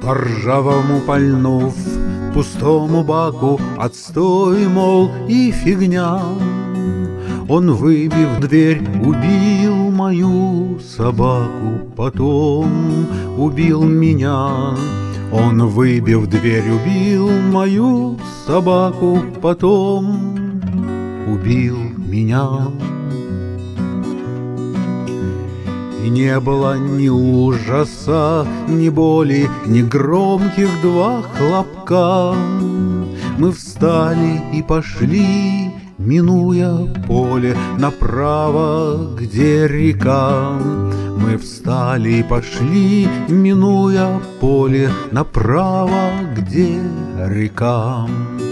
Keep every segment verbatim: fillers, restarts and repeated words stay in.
По ржавому пальнув пустому баку, отстой, мол, и фигня. Он, выбив дверь, убил мою собаку, потом убил меня. Он, выбив дверь, убил мою собаку, потом убил меня. И не было ни ужаса, ни боли, ни громких два хлопка. Мы встали и пошли, минуя поле, направо, где река. Мы встали и пошли, минуя поле, направо, где река.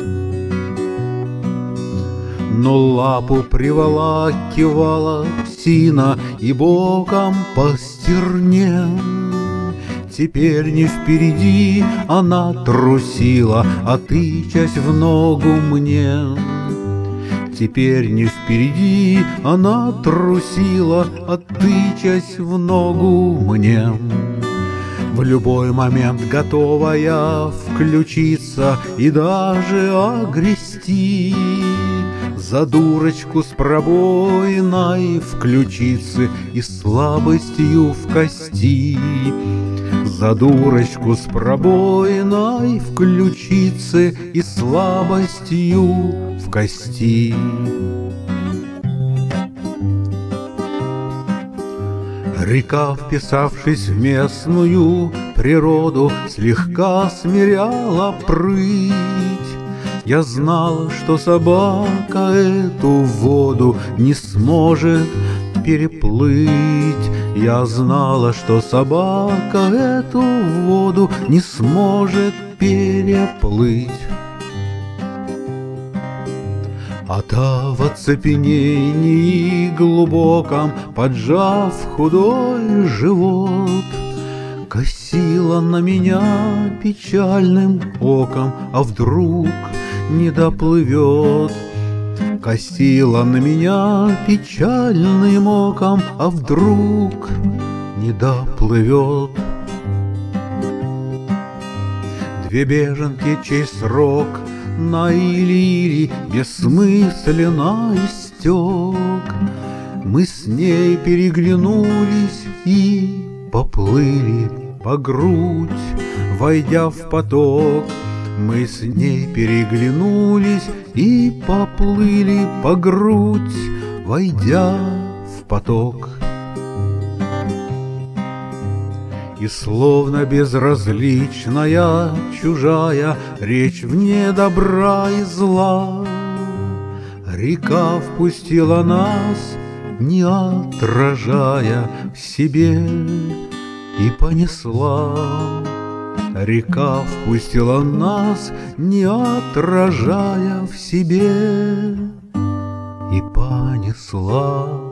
Но лапу приволакивала псина и боком по стерне. Теперь не впереди она трусила, а тычась в ногу мне. Теперь не впереди она трусила, а тычась в ногу мне. В любой момент готовая включиться и даже огрести. За дурочку с пробоиной в ключице и слабостью в кости. За дурочку с пробоиной в ключице и слабостью в кости. Река, вписавшись в местную природу, слегка смиряла прыть. Я знал, что собака эту воду не сможет переплыть. Я знала, что собака эту воду не сможет переплыть. А та в оцепенении глубоком, поджав худой живот, косила на меня печальным оком, а вдруг не доплывет. Косила на меня печальным оком, а вдруг не доплывет. Две беженки, чей срок на или-или бессмысленно истек, мы с ней переглянулись и поплыли по грудь, войдя в поток. Мы с ней переглянулись и поплыли по грудь, войдя в поток. И словно безразличная чужая речь вне добра и зла, река впустила нас, не отражая в себе, и понесла. Река впустила нас, не отражая в себе, и понесла.